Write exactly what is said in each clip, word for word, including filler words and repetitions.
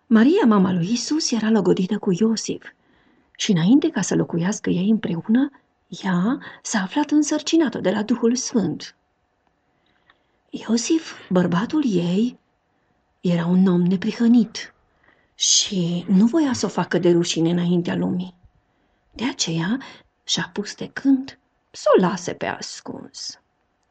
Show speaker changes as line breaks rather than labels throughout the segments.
Maria, mama lui Isus, era logodită cu Iosif și înainte ca să locuiască ei împreună, ea s-a aflat însărcinată de la Duhul Sfânt. Iosif, bărbatul ei, era un om neprihănit și nu voia să o facă de rușine înaintea lumii. De aceea și-a pus de gând să o lase pe ascuns.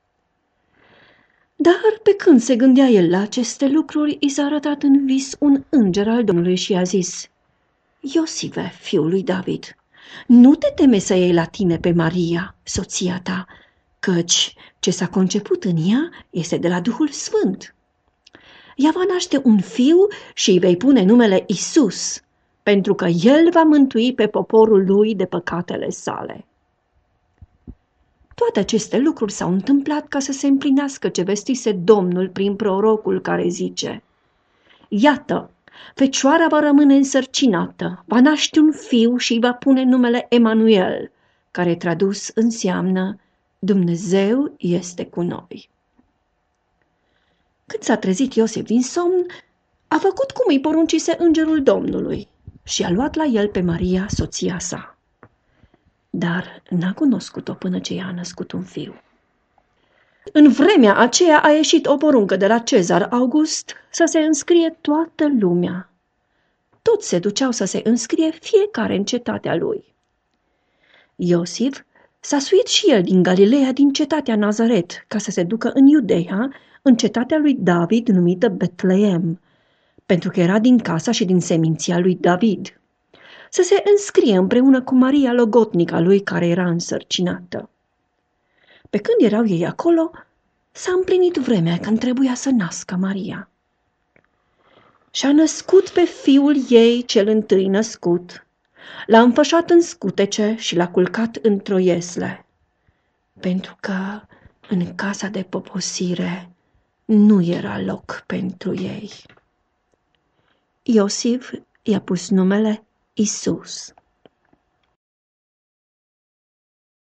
Dar pe când se gândea el la aceste lucruri, i s-a arătat în vis un înger al Domnului și i-a zis: Iosife, fiul lui David, nu te teme să iei la tine pe Maria, soția ta, căci ce s-a conceput în ea este de la Duhul Sfânt. Ea va naște un fiu și îi vei pune numele Isus, pentru că el va mântui pe poporul lui de păcatele sale. Toate aceste lucruri s-au întâmplat ca să se împlinească ce vestise Domnul prin prorocul care zice: Iată, fecioara va rămâne însărcinată, va naște un fiu și îi va pune numele Emanuel, care tradus înseamnă Dumnezeu este cu noi. Când s-a trezit Iosif din somn, a făcut cum îi poruncise îngerul Domnului și a luat la el pe Maria, soția sa. Dar n-a cunoscut-o până ce i-a născut un fiu. În vremea aceea a ieșit o poruncă de la Cezar August să se înscrie toată lumea. Toți se duceau să se înscrie fiecare în cetatea lui. Iosif s-a suit și el din Galileea, din cetatea Nazaret, ca să se ducă în Iudeea, în cetatea lui David numită Betleem, pentru că era din casa și din seminția lui David, să se înscrie împreună cu Maria, logotnica lui, care era însărcinată. Pe când erau ei acolo, s-a împlinit vremea când trebuia să nască Maria. Și-a născut pe fiul ei cel întâi născut, l-a înfășat în scutece și l-a culcat într-o iesle, pentru că în casa de poposire nu era loc pentru ei. Iosif i-a pus numele Isus.